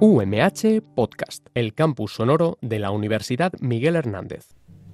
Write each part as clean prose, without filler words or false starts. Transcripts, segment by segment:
UMH Podcast, el campus sonoro de la Universidad Miguel Hernández.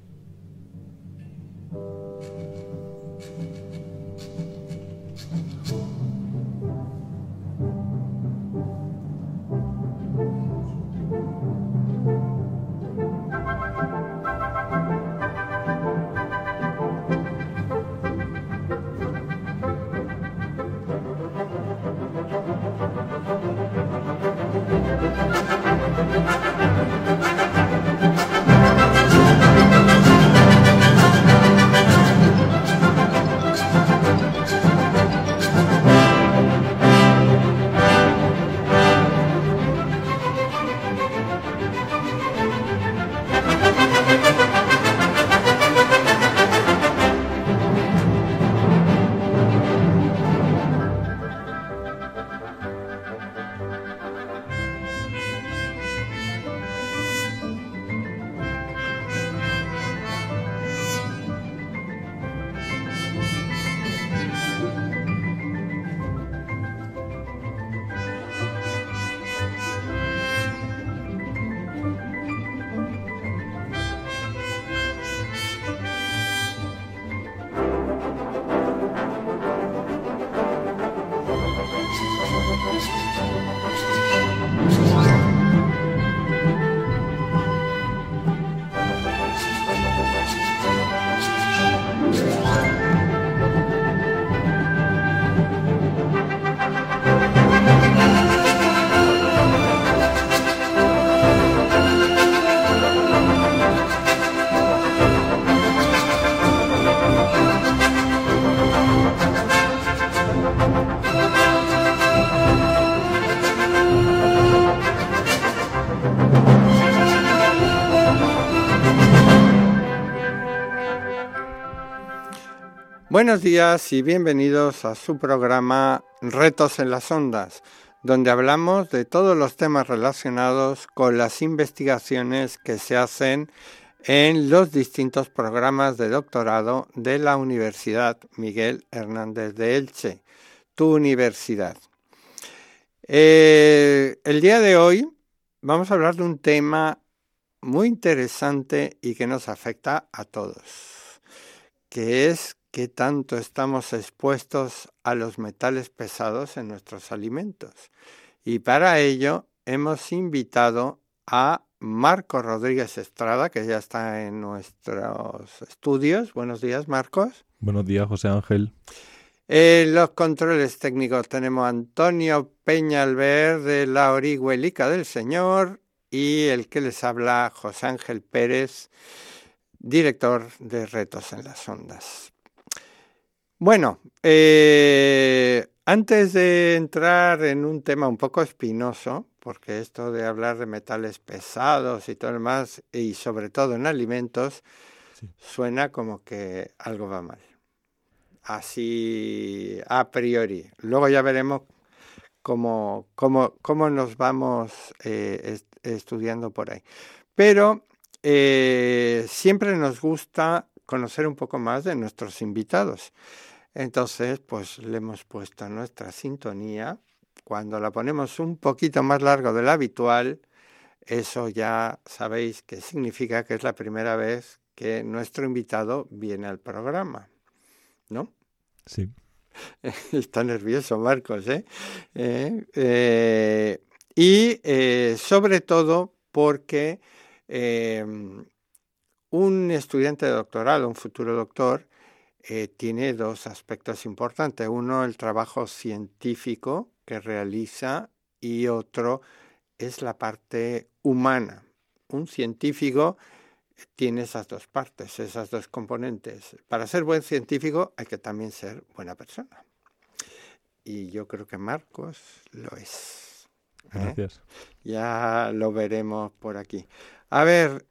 Buenos días y bienvenidos a su programa Retos en las Ondas, donde hablamos de todos los temas relacionados con las investigaciones que se hacen en los distintos programas de doctorado de la Universidad Miguel Hernández de Elche, tu universidad. El día de hoy vamos a hablar de un tema muy interesante y que nos afecta a todos, que es ¿qué tanto estamos expuestos a los metales pesados en nuestros alimentos? Y para ello hemos invitado a Marcos Rodríguez Estrada, que ya está en nuestros estudios. Buenos días, Marcos. Buenos días, José Ángel. En los controles técnicos tenemos a Antonio Peñalver de la Orihuelica del Señor y el que les habla, José Ángel Pérez, director de Retos en las Ondas. Bueno, antes de entrar en un tema un poco espinoso, porque esto de hablar de metales pesados y todo lo demás, y sobre todo en alimentos, sí, suena como que algo va mal. Así a priori. Luego ya veremos cómo nos vamos estudiando por ahí. Pero siempre nos gusta conocer un poco más de nuestros invitados. Entonces, pues le hemos puesto nuestra sintonía. Cuando la ponemos un poquito más largo de lo habitual, eso ya sabéis que significa que es la primera vez que nuestro invitado viene al programa, ¿no? Sí. Está nervioso, Marcos, ¿eh? Y sobre todo porque un estudiante de doctorado, un futuro doctor, tiene dos aspectos importantes. Uno, el trabajo científico que realiza, y otro es la parte humana. Un científico tiene esas dos partes, esas dos componentes. Para ser buen científico hay que también ser buena persona. Y yo creo que Marcos lo es. Gracias. Ya lo veremos por aquí. A ver,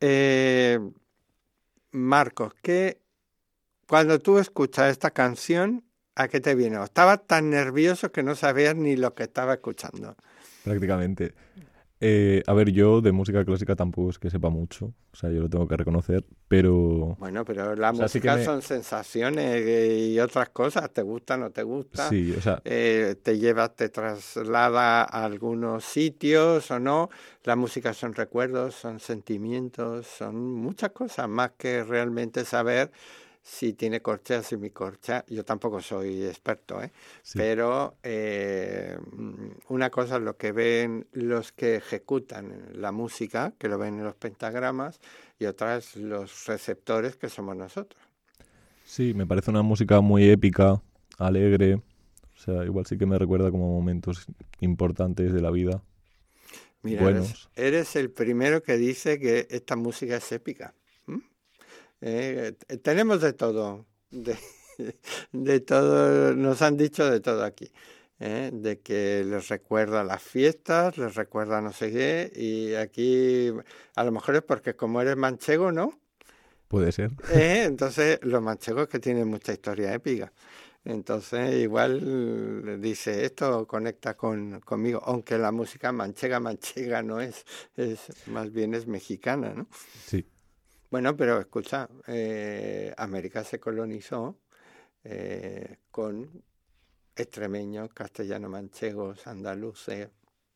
Marcos, cuando tú escuchas esta canción, ¿a qué te viene? Estaba tan nervioso que no sabías ni lo que estaba escuchando. Prácticamente. A ver, yo de música clásica tampoco es que sepa mucho, o sea, yo lo tengo que reconocer, pero... Bueno, pero la O sea, sí que música son sensaciones y otras cosas, te gusta, no te gusta, Sí, o sea, te lleva, te traslada a algunos sitios o no. La música son recuerdos, son sentimientos, son muchas cosas, más que realmente saber si tiene corchea, semicorchea. Yo tampoco soy experto, ¿eh? sí. Pero una cosa es lo que ven los que ejecutan la música, que lo ven en los pentagramas, y otra es los receptores, que somos nosotros. Sí, me parece una música muy épica, alegre, o sea, igual sí que me recuerda como momentos importantes de la vida, Mira, buenos. eres el primero que dice que esta música es épica. ¿M? Tenemos de todo, de todo, nos han dicho de todo aquí. De que les recuerda las fiestas, les recuerda no sé qué, y aquí a lo mejor es porque como eres manchego, ¿no? Puede ser. Entonces los manchegos que tienen mucha historia épica. Entonces igual dice esto conecta conmigo, aunque la música manchega no es más bien es mexicana, ¿no? Sí, Bueno, pero escucha, América se colonizó con extremeños, castellano-manchegos, andaluces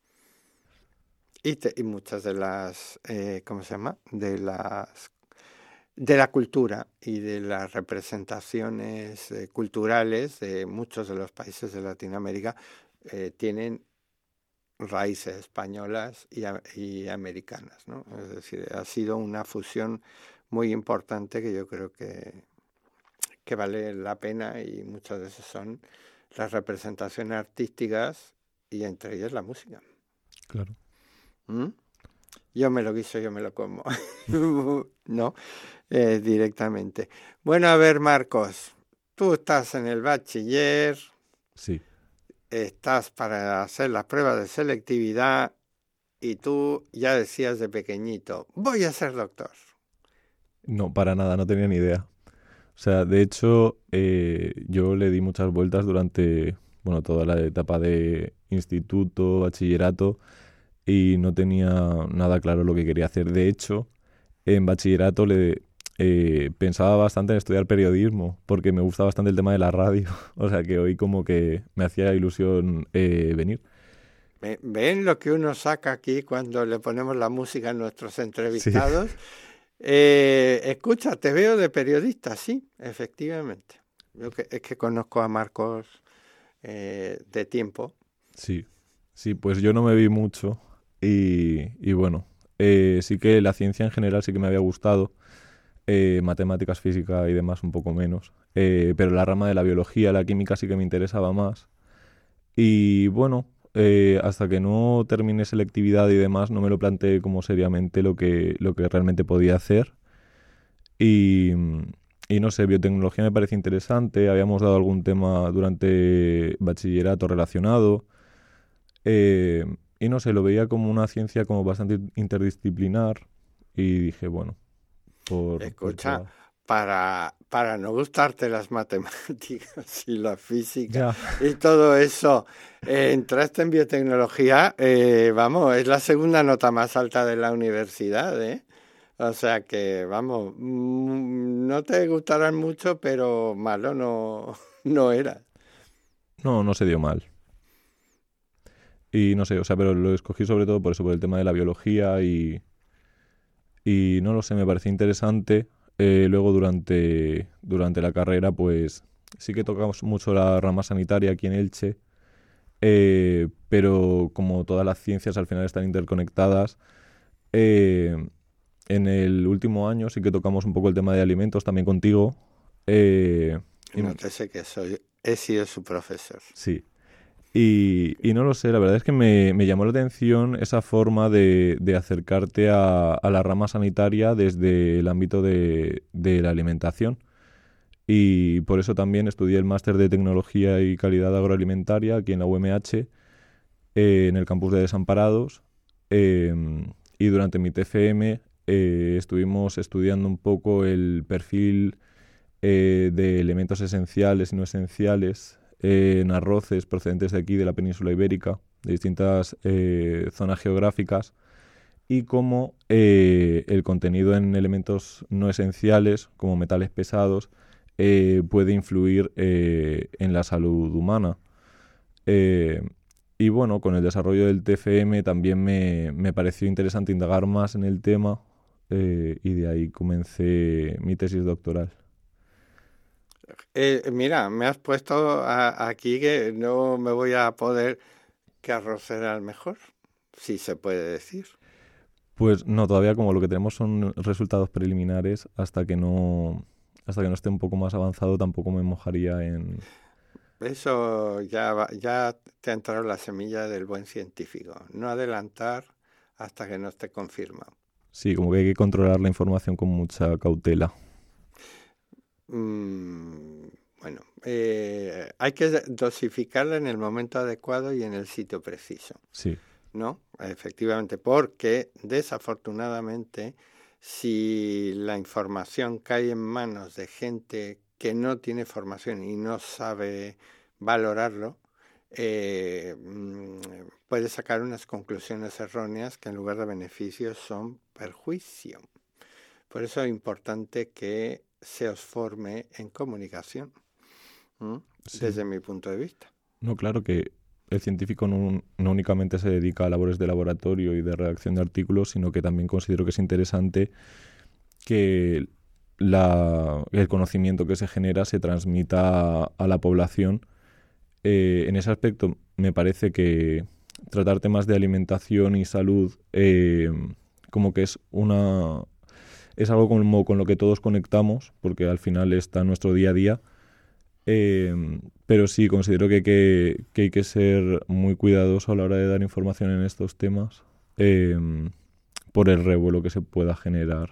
y muchas de las, ¿cómo se llama? De la cultura y de las representaciones culturales de muchos de los países de Latinoamérica tienen raíces españolas y americanas, ¿no? Es decir, ha sido una fusión muy importante que yo creo que vale la pena y muchas de esas son las representaciones artísticas y entre ellas la música. claro. ¿Mm? Yo me lo guiso, yo me lo como. No, directamente. Bueno, a ver, Marcos, tú estás en el bachiller, Sí. estás para hacer las pruebas de selectividad y tú ya decías de pequeñito, voy a ser doctor. No, para nada, no tenía ni idea. O sea, de hecho, yo le di muchas vueltas durante, bueno, toda la etapa de instituto, bachillerato, y no tenía nada claro lo que quería hacer. De hecho, en bachillerato pensaba bastante en estudiar periodismo, porque me gusta bastante el tema de la radio. O sea, que hoy como que me hacía ilusión venir. ¿Ven lo que uno saca aquí cuando le ponemos la música a nuestros Sí, entrevistados? Escucha, te veo de periodista, sí, efectivamente. Es que conozco a Marcos de tiempo. sí, sí, pues yo no me vi mucho y bueno, sí que la ciencia en general sí que me había gustado, matemáticas, física y demás un poco menos, pero la rama de la biología, la química sí que me interesaba más. Y bueno, hasta que no terminé selectividad y demás, no me lo planteé como seriamente lo que realmente podía hacer. Y, y no sé, biotecnología me parece interesante. Habíamos dado algún tema durante bachillerato relacionado. eh, y no sé, lo veía como una ciencia como bastante interdisciplinar. Y dije, bueno, por Escucha, probar. para no gustarte las matemáticas y la física Ya, y todo eso, entraste en biotecnología, vamos, es la segunda nota más alta de la universidad, ¿eh? O sea que, vamos, no te gustarán mucho, pero malo no, no era. no, no se dio mal. Y no sé, o sea, pero lo escogí sobre todo por eso, por el tema de la biología y no lo sé, me parecía interesante. Luego durante la carrera, pues sí que tocamos mucho la rama sanitaria aquí en Elche, pero como todas las ciencias al final están interconectadas, eh, en el último año sí que tocamos un poco el tema de alimentos también contigo. eh, y No te sé que he sido su profesor. sí, y no lo sé, la verdad es que me llamó la atención esa forma de acercarte a la rama sanitaria desde el ámbito de la alimentación. Y por eso también estudié el máster de Tecnología y Calidad Agroalimentaria aquí en la UMH, en el campus de Desamparados. eh, y durante mi TFM estuvimos estudiando un poco el perfil de elementos esenciales y no esenciales en arroces procedentes de aquí, de la península ibérica, de distintas zonas geográficas, y cómo el contenido en elementos no esenciales, como metales pesados, puede influir en la salud humana. Y bueno, con el desarrollo del TFM también me pareció interesante indagar más en el tema, y de ahí comencé mi tesis doctoral. Mira, me has puesto aquí que no me voy a poder. ¿Qué arroz será el mejor? Si se puede decir. Pues no, todavía como lo que tenemos son resultados preliminares, hasta que no esté un poco más avanzado tampoco me mojaría en... Eso ya te ha entrado la semilla del buen científico. No adelantar hasta que no esté confirmado. Sí, como que hay que controlar la información con mucha cautela. Bueno, hay que dosificarla en el momento adecuado y en el sitio preciso. Sí. ¿No? Efectivamente, porque desafortunadamente si la información cae en manos de gente que no tiene formación y no sabe valorarlo, puede sacar unas conclusiones erróneas que en lugar de beneficios son perjuicio. Por eso es importante que se os forme en comunicación, Sí. desde mi punto de vista. No, claro que el científico no únicamente se dedica a labores de laboratorio y de redacción de artículos, sino que también considero que es interesante que el conocimiento que se genera se transmita a la población. En ese aspecto me parece que tratar temas de alimentación y salud como que es algo como con lo que todos conectamos, porque al final está en nuestro día a día. Pero sí, considero que hay que ser muy cuidadoso a la hora de dar información en estos temas, por el revuelo que se pueda generar.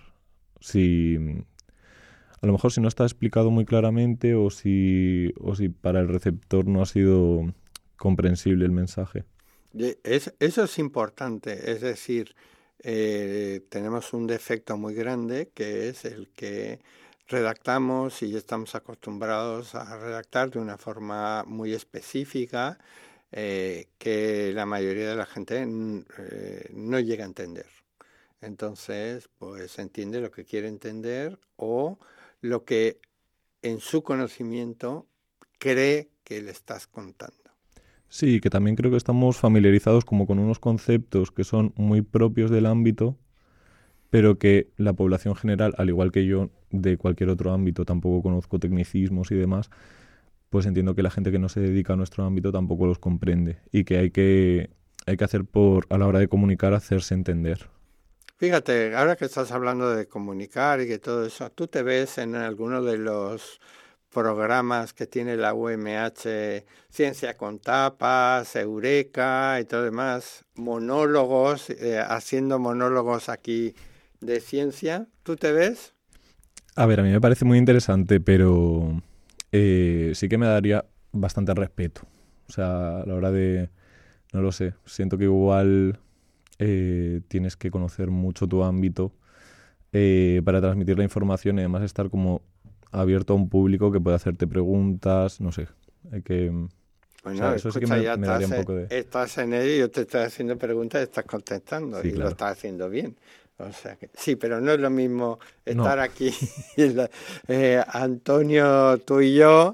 A lo mejor si no está explicado muy claramente o si para el receptor no ha sido comprensible el mensaje. Eso es importante, es decir, tenemos un defecto muy grande que es el que redactamos y estamos acostumbrados a redactar de una forma muy específica, que la mayoría de la gente no llega a entender. Entonces, pues entiende lo que quiere entender o lo que en su conocimiento cree que le estás contando. Sí, que también creo que estamos familiarizados como con unos conceptos que son muy propios del ámbito, pero que la población general, al igual que yo, de cualquier otro ámbito, tampoco conozco tecnicismos y demás, pues entiendo que la gente que no se dedica a nuestro ámbito tampoco los comprende y que hay que hacer a la hora de comunicar, hacerse entender. Fíjate, ahora que estás hablando de comunicar y que todo eso, ¿tú te ves en alguno de los programas que tiene la UMH, Ciencia con Tapas, Eureka y todo demás, monólogos, haciendo monólogos aquí de ciencia? ¿Tú te ves? A ver, a mí me parece muy interesante, pero sí que me daría bastante respeto. O sea, a la hora de... No lo sé, siento que igual tienes que conocer mucho tu ámbito para transmitir la información y además estar como abierto a un público que pueda hacerte preguntas, no sé. Hay que... Bueno, o sea, eso escucha, sí que me daría un poco de... estás en ello y yo te estoy haciendo preguntas y estás contestando, Sí, y claro. lo estás haciendo bien. O sea que, sí, pero no es lo mismo estar No. aquí, Antonio, tú y yo,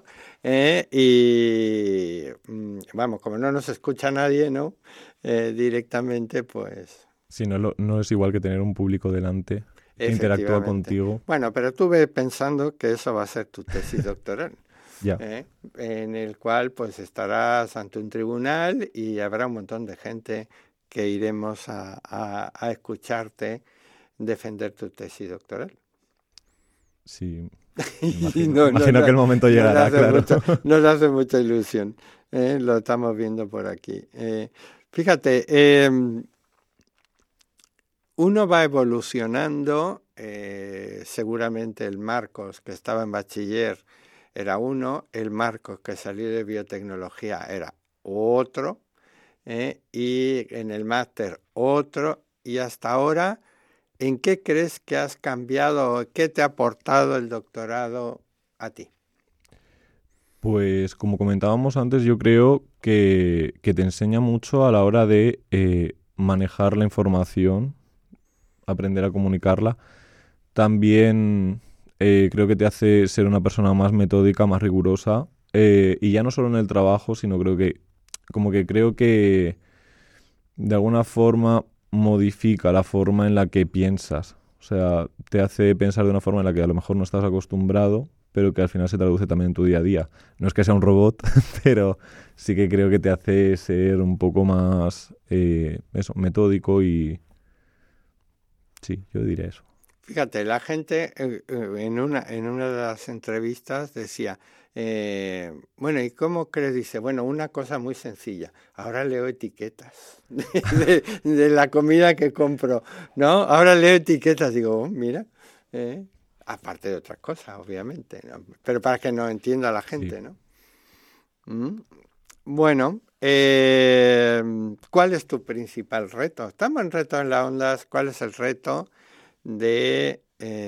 y vamos, como no nos escucha nadie, ¿no? Directamente, pues... Sí, no es igual que tener un público delante que interactúa Efectivamente. contigo. Bueno, pero tú ves pensando que eso va a ser tu tesis doctoral. Ya. En el cual pues estarás ante un tribunal y habrá un montón de gente que iremos a escucharte defender tu tesis doctoral. Sí, No, imagino que el momento llegará, claro. Nos hace mucha ilusión, lo estamos viendo por aquí. Fíjate, uno va evolucionando, seguramente el Marcos que estaba en bachiller era uno, el Marcos que salió de biotecnología era otro, y en el máster otro, y hasta ahora, ¿en qué crees que has cambiado? ¿Qué te ha aportado el doctorado a ti? Pues como comentábamos antes, yo creo que te enseña mucho a la hora de manejar la información, aprender a comunicarla. También creo que te hace ser una persona más metódica, más rigurosa, y ya no solo en el trabajo, sino creo que de alguna forma modifica la forma en la que piensas. O sea, te hace pensar de una forma en la que a lo mejor no estás acostumbrado, pero que al final se traduce también en tu día a día. No es que sea un robot, pero sí que creo que te hace ser un poco más metódico y sí, yo diría eso. Fíjate, la gente en una de las entrevistas decía, bueno, ¿y cómo crees? Dice, bueno, una cosa muy sencilla. Ahora leo etiquetas de la comida que compro, ¿no? Ahora leo etiquetas. Digo, oh, mira, aparte de otras cosas, obviamente, ¿no? Pero para que nos entienda la Sí. gente, ¿no? Mm. Bueno, ¿cuál es tu principal reto? Estamos en Reto en las Ondas. ¿Cuál es el reto de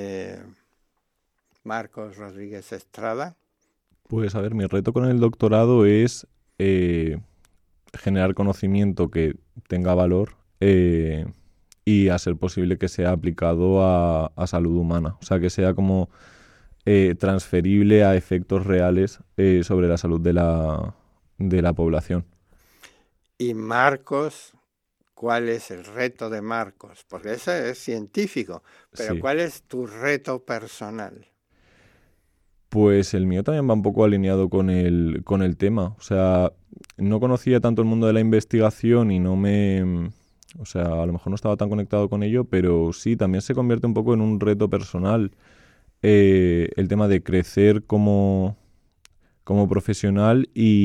Marcos Rodríguez Estrada? Pues a ver, mi reto con el doctorado es generar conocimiento que tenga valor y a ser posible que sea aplicado a salud humana. O sea, que sea como transferible a efectos reales sobre la salud de la población. Y Marcos, ¿cuál es el reto de Marcos? Porque ese es científico, pero Sí. ¿cuál es tu reto personal? Pues el mío también va un poco alineado con el tema. O sea, no conocía tanto el mundo de la investigación y no me... O sea, a lo mejor no estaba tan conectado con ello, pero sí, también se convierte un poco en un reto personal el tema de crecer como profesional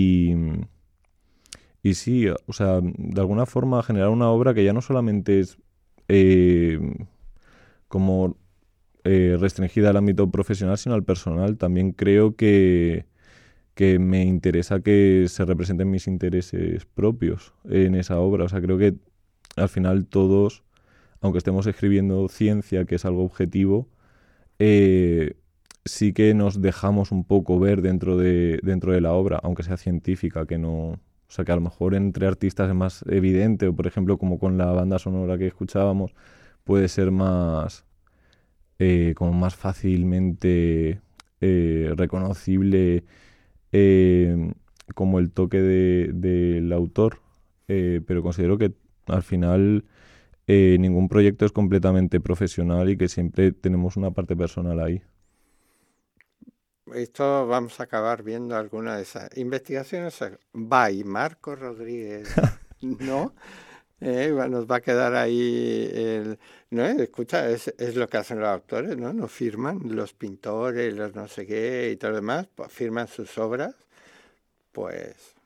y sí, o sea, de alguna forma generar una obra que ya no solamente es eh, como restringida al ámbito profesional, sino al personal. También creo que me interesa que se representen mis intereses propios en esa obra. O sea, creo que al final todos, aunque estemos escribiendo ciencia, que es algo objetivo, eh, sí que nos dejamos un poco ver dentro de la obra, aunque sea científica, que no... O sea, que a lo mejor entre artistas es más evidente, o por ejemplo, como con la banda sonora que escuchábamos, puede ser más, como más fácilmente reconocible eh, como el toque del autor, pero considero que al final ningún proyecto es completamente profesional y que siempre tenemos una parte personal ahí. Esto vamos a acabar viendo alguna de esas investigaciones by Marcos Rodríguez, ¿no? Nos va a quedar ahí ¿no? Escucha, es lo que hacen los autores, ¿no? Nos firman los pintores, los no sé qué y todo lo demás, pues, firman sus obras. Pues,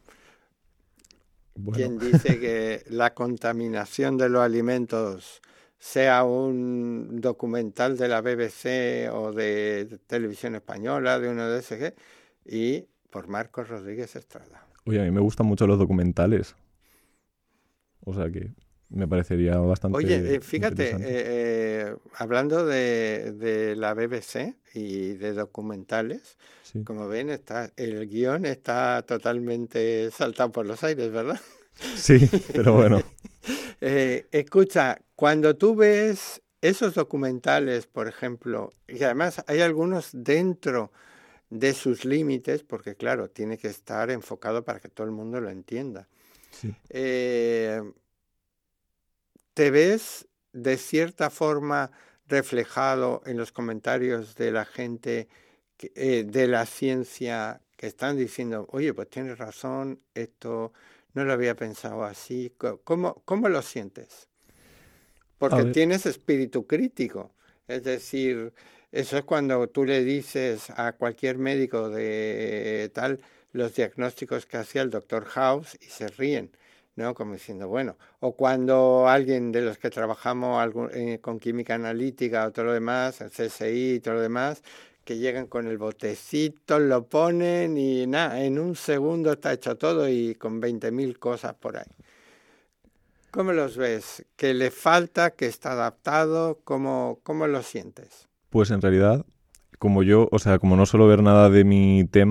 Bueno, ¿quién dice que la contaminación de los alimentos sea un documental de la BBC o de Televisión Española, de uno de esos, y por Marcos Rodríguez Estrada? oye, a mí me gustan mucho los documentales, o sea que me parecería Oye, bastante fíjate, interesante. hablando de la BBC y de documentales, Sí, como ven, el guión está totalmente saltado por los aires, ¿verdad? sí, pero bueno, Escucha, cuando tú ves esos documentales, por ejemplo, y además hay algunos dentro de sus límites, porque claro, tiene que estar enfocado para que todo el mundo lo entienda. sí. eh, ¿Te ves de cierta forma reflejado en los comentarios de la gente de la ciencia que están diciendo, oye, pues tienes razón, esto no lo había pensado así? ¿Cómo lo sientes? A Porque ver, tienes espíritu crítico. Es decir, eso es cuando tú le dices a cualquier médico de tal los diagnósticos que hacía el doctor House y se ríen, ¿no? Como diciendo, bueno, o cuando alguien de los que trabajamos con química analítica o todo lo demás, el CSI y todo lo demás, que llegan con el botecito, lo ponen y nada, en un segundo está hecho todo y con 20.000 cosas por ahí. ¿Cómo los ves? ¿Que le falta? ¿Que está adaptado? ¿Cómo lo sientes? pues en realidad, como yo, o sea, como no suelo ver nada de mi tema,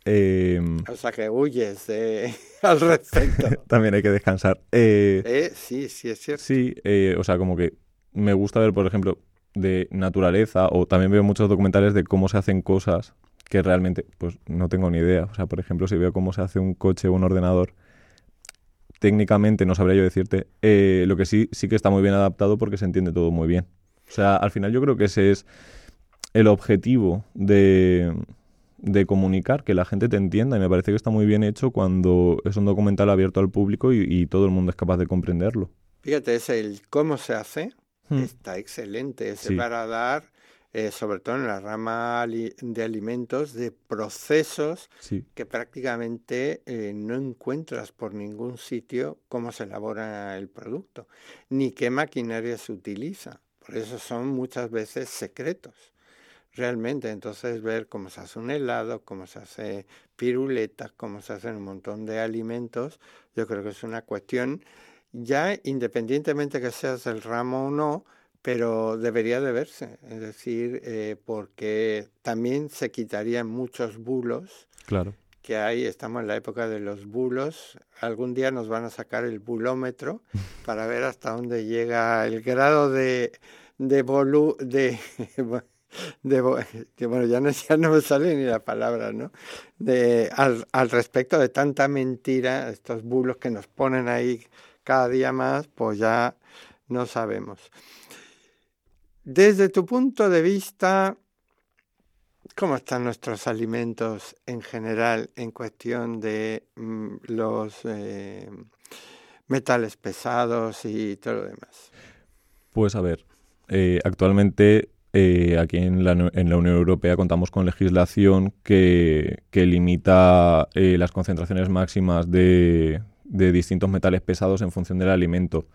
O sea que huyes al respecto. También hay que descansar. Sí, sí, es cierto. Sí, o sea, como que me gusta ver, por ejemplo, de naturaleza, o también veo muchos documentales de cómo se hacen cosas que realmente pues no tengo ni idea. O sea, por ejemplo, si veo cómo se hace un coche o un ordenador, técnicamente no sabría yo decirte. Lo que sí que está muy bien adaptado porque se entiende todo muy bien. O sea, al final yo creo que ese es el objetivo de comunicar, que la gente te entienda, y me parece que está muy bien hecho cuando es un documental abierto al público y todo el mundo es capaz de comprenderlo. Fíjate, es el cómo se hace, Hmm. está excelente. Es Sí. para dar, sobre todo en la rama de alimentos, de procesos Sí, que prácticamente no encuentras por ningún sitio cómo se elabora el producto, ni qué maquinaria se utiliza. Por eso son muchas veces secretos. Realmente, entonces ver cómo se hace un helado, cómo se hace piruletas, cómo se hacen un montón de alimentos, yo creo que es una cuestión ya independientemente que seas del ramo o no, pero debería de verse, es decir, porque también se quitarían muchos bulos claro. que hay, estamos en la época de los bulos, algún día nos van a sacar el bulómetro para ver hasta dónde llega el grado de volu, que bueno, ya no me sale ni la palabra, ¿no? Al respecto de tanta mentira, estos bulos que nos ponen ahí cada día más, pues ya no sabemos. Desde tu punto de vista, ¿cómo están nuestros alimentos en general en cuestión de los metales pesados y todo lo demás? Pues a ver, actualmente aquí en la Unión Europea contamos con legislación que limita las concentraciones máximas de distintos metales pesados en función del alimento.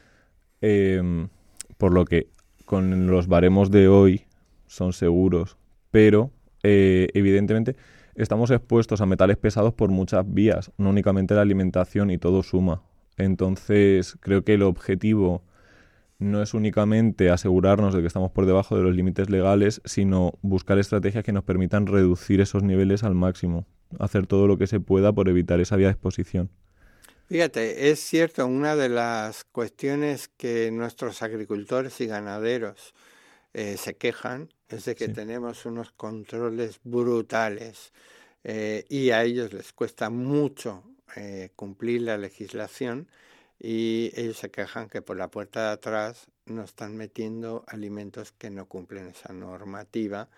Por lo que con los baremos de hoy son seguros, pero evidentemente estamos expuestos a metales pesados por muchas vías, no únicamente la alimentación, y todo suma. Entonces creo que el objetivo no es únicamente asegurarnos de que estamos por debajo de los límites legales, sino buscar estrategias que nos permitan reducir esos niveles al máximo, hacer todo lo que se pueda por evitar esa vía de exposición. Fíjate, es cierto, una de las cuestiones que nuestros agricultores y ganaderos se quejan es de que Sí. tenemos unos controles brutales y a ellos les cuesta mucho cumplir la legislación y ellos se quejan que por la puerta de atrás nos están metiendo alimentos que no cumplen esa normativa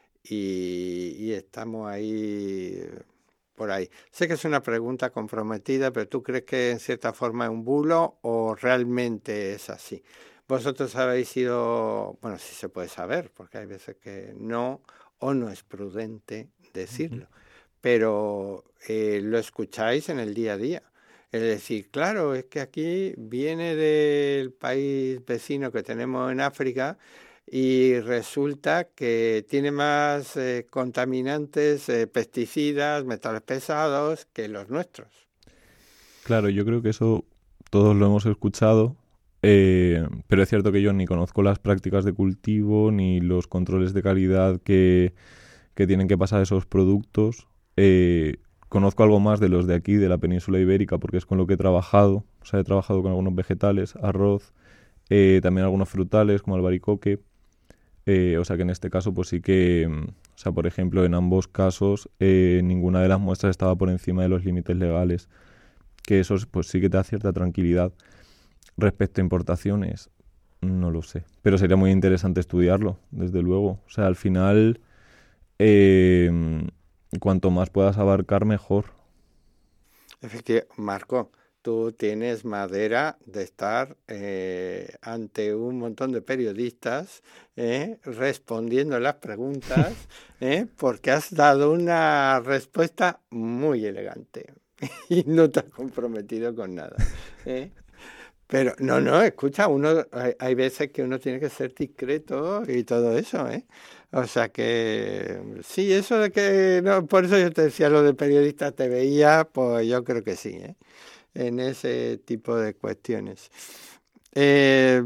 y estamos ahí por ahí. Sé que es una pregunta comprometida, pero ¿tú crees que en cierta forma es un bulo o realmente es así? Vosotros habéis sido, bueno, sí se puede saber, porque hay veces que no, o no es prudente decirlo, pero lo escucháis en el día a día. Es decir, claro, es que aquí viene del país vecino que tenemos en África y resulta que tiene más contaminantes, pesticidas, metales pesados que los nuestros. Claro, yo creo que eso todos lo hemos escuchado, pero es cierto que yo ni conozco las prácticas de cultivo ni los controles de calidad que tienen que pasar esos productos. Conozco algo más de los de aquí, de la península ibérica, porque es con lo que he trabajado. O sea, he trabajado con algunos vegetales, arroz, también algunos frutales como albaricoque. O sea que en este caso pues sí que, o sea, por ejemplo, en ambos casos ninguna de las muestras estaba por encima de los límites legales, que eso pues sí que te da cierta tranquilidad. Respecto a importaciones, no lo sé, pero sería muy interesante estudiarlo, desde luego. O sea, al final, cuanto más puedas abarcar, mejor. Efectivamente, Marco, tú tienes madera de estar ante un montón de periodistas respondiendo las preguntas porque has dado una respuesta muy elegante y no te has comprometido con nada. ¿Eh? Pero no, escucha, hay veces que uno tiene que ser discreto y todo eso, ¿eh? O sea que sí, eso de que, no, por eso yo te decía lo de periodista te veía, pues yo creo que sí, ¿eh? En ese tipo de cuestiones. Eh,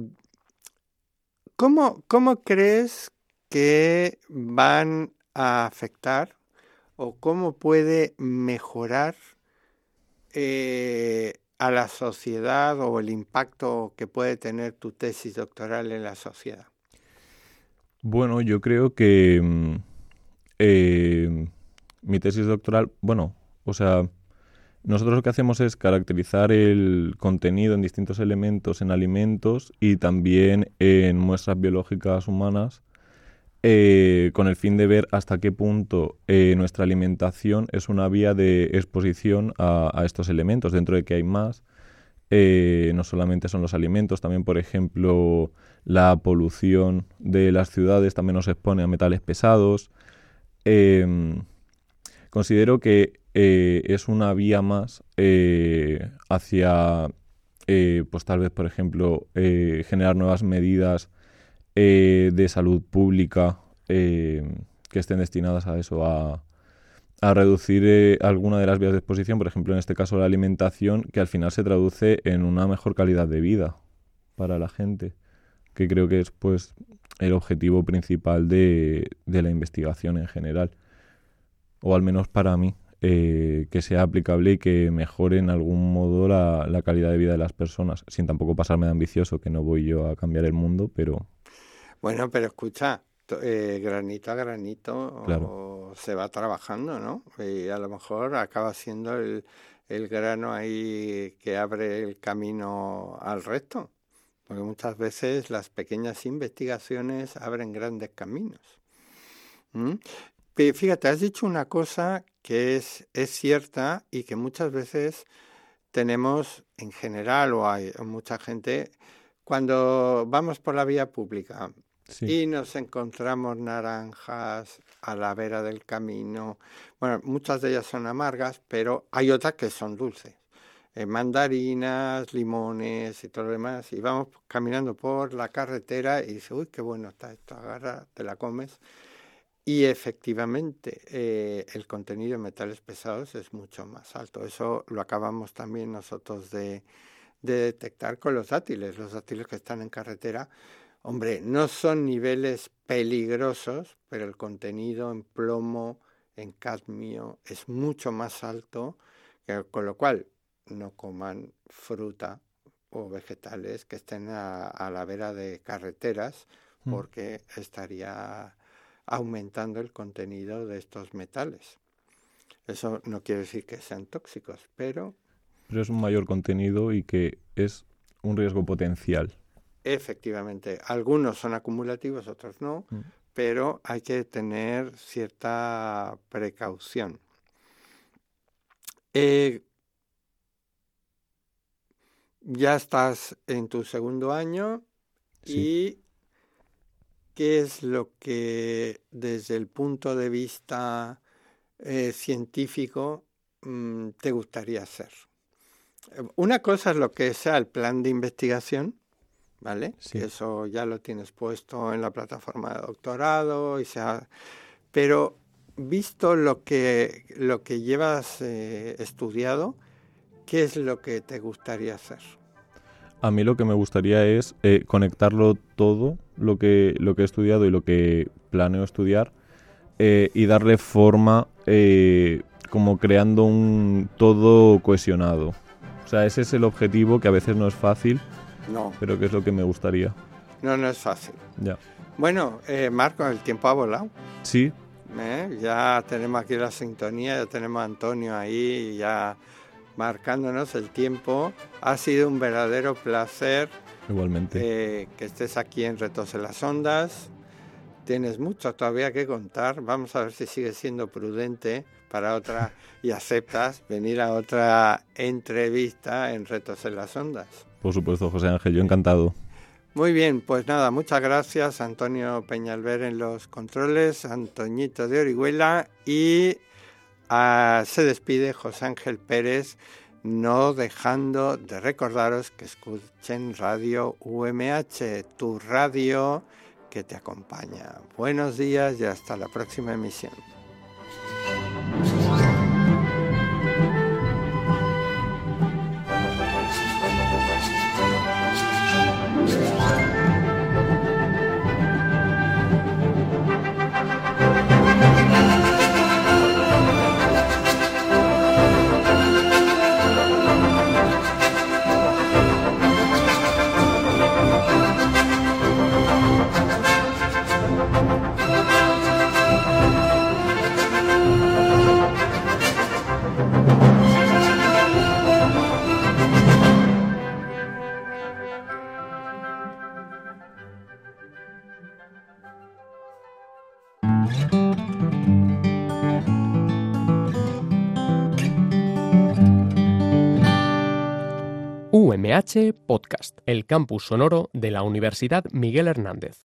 ¿cómo crees que van a afectar o cómo puede mejorar a la sociedad o el impacto que puede tener tu tesis doctoral en la sociedad? Bueno, yo creo que mi tesis doctoral, nosotros lo que hacemos es caracterizar el contenido en distintos elementos en alimentos y también en muestras biológicas humanas, con el fin de ver hasta qué punto nuestra alimentación es una vía de exposición a estos elementos, dentro de que hay más. No solamente son los alimentos, también, por ejemplo, la polución de las ciudades también nos expone a metales pesados. Considero que es una vía más hacia, pues tal vez, por ejemplo, generar nuevas medidas de salud pública que estén destinadas a eso, a reducir alguna de las vías de exposición, por ejemplo, en este caso la alimentación, que al final se traduce en una mejor calidad de vida para la gente, que creo que es pues el objetivo principal de la investigación en general, o al menos para mí, que sea aplicable y que mejore en algún modo la calidad de vida de las personas, sin tampoco pasarme de ambicioso, que no voy yo a cambiar el mundo, pero... Bueno, pero escucha, granito a granito Claro. se va trabajando, ¿no? Y a lo mejor acaba siendo el grano ahí que abre el camino al resto, porque muchas veces las pequeñas investigaciones abren grandes caminos. Fíjate, has dicho una cosa que es cierta y que muchas veces tenemos en general, o hay mucha gente, cuando vamos por la vía pública, Sí. y nos encontramos naranjas a la vera del camino. Bueno, muchas de ellas son amargas, pero hay otras que son dulces. Mandarinas, limones y todo lo demás. Y vamos caminando por la carretera y dices, uy, qué bueno está esto, agarra, te la comes. Y efectivamente, el contenido de metales pesados es mucho más alto. Eso lo acabamos también nosotros de detectar con los dátiles. Los dátiles que están en carretera, hombre, no son niveles peligrosos, pero el contenido en plomo, en cadmio, es mucho más alto, con lo cual no coman fruta o vegetales que estén a la vera de carreteras, porque estaría aumentando el contenido de estos metales. Eso no quiere decir que sean tóxicos, pero es un mayor contenido y que es un riesgo potencial. Efectivamente, algunos son acumulativos, otros no, pero hay que tener cierta precaución. Ya estás en tu segundo año. Sí. ¿Y qué es lo que desde el punto de vista científico te gustaría hacer? Una cosa es lo que sea el plan de investigación, ¿vale? Sí. Eso ya lo tienes puesto en la plataforma de doctorado, pero visto lo que llevas estudiado, ¿qué es lo que te gustaría hacer? A mí lo que me gustaría es conectarlo todo, lo que he estudiado y lo que planeo estudiar, y darle forma como creando un todo cohesionado. O sea, ese es el objetivo, que a veces no es fácil, pero que es lo que me gustaría. No es fácil. Ya. Bueno, Marco, el tiempo ha volado. Sí. Ya tenemos aquí la sintonía, ya tenemos a Antonio ahí, ya marcándonos el tiempo. Ha sido un verdadero placer. Igualmente. Que estés aquí en Retos en las Ondas. Tienes mucho todavía que contar. Vamos a ver si sigues siendo prudente para otra y aceptas venir a otra entrevista en Retos en las Ondas. Por supuesto, José Ángel, yo encantado. Muy bien, pues nada, muchas gracias Antonio Peñalver en los controles, Antoñito de Orihuela, y se despide José Ángel Pérez, no dejando de recordaros que escuchen Radio UMH, tu radio que te acompaña. Buenos días y hasta la próxima emisión. UMH Podcast, el campus sonoro de la Universidad Miguel Hernández.